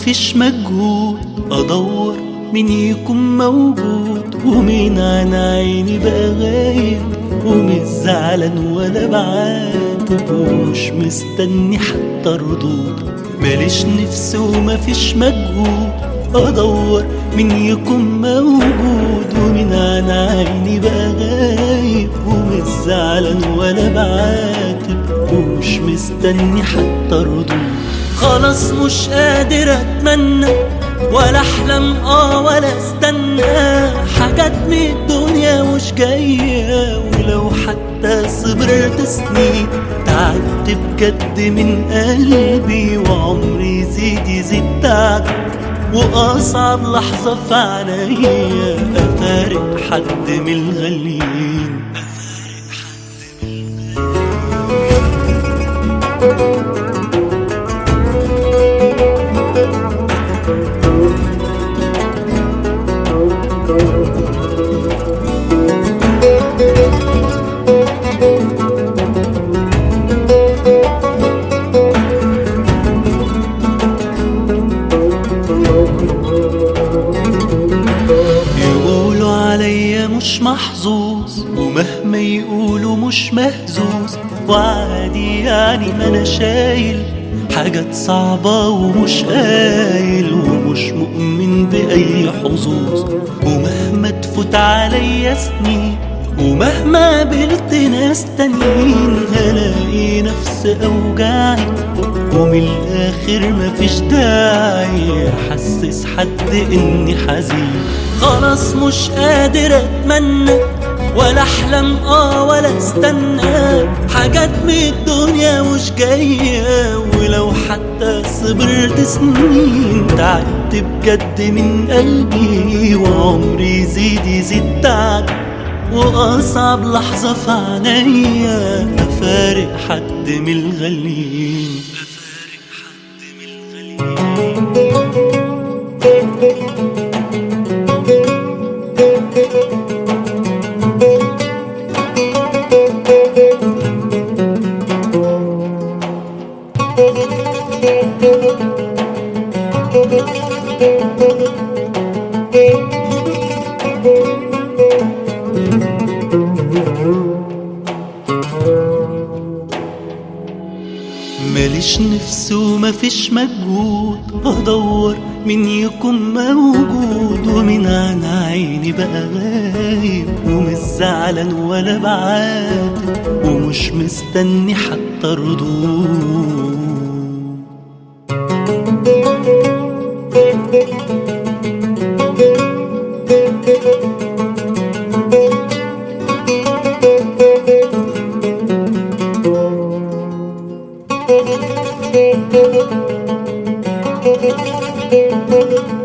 مفيش مجهود ادور مين يكون موجود، ومين عن عيني بقى غايب، ومش زعلان ولا بعاتب، ومش مستني حتى ردود. ماليش نفس ومفيش مجهود ادور مين يكون موجود، ومين عن عيني بقى غايب، ومش زعلان ولا بعاتب، ومش مستني حتى ردود. خلاص مش قادر اتمنى ولا احلم ولا استنى حاجات من الدنيا مش جايه، ولو حتى صبرت سنين تعبت بجد من قلبي، وعمري يزيد تعب، واصعب لحظه في عينيا افارق حد من الغاليين. يقولوا عليا مش محظوظ، ومهما يقولوا مش مهزوز، وعادي يعني ما انا شايل حاجات صعبة ومش قايل، ومش مؤمن بأي حظوظ. ومهما تفوت عليا سنين، ومهما قابلت ناس تانيين، هلاقي نفس أوجاعي، ومن الآخر مفيش داعي أحسس حد إني حزين. خلاص مش قادر أتمنى ولا احلم ولا استنى حاجات من الدنيا مش جايه، ولو حتى صبرت سنين تعبت بجد من قلبي، وعمري يزيد تعب، واصعب لحظه في عينيا افارق حد من الغاليين. ماليش نفس ومفيش مجهود ادور مين يكون موجود، ومين عن عيني بقى غايب، ومش زعلان ولا بعاتب، ومش مستني حتى ردود. Thank you.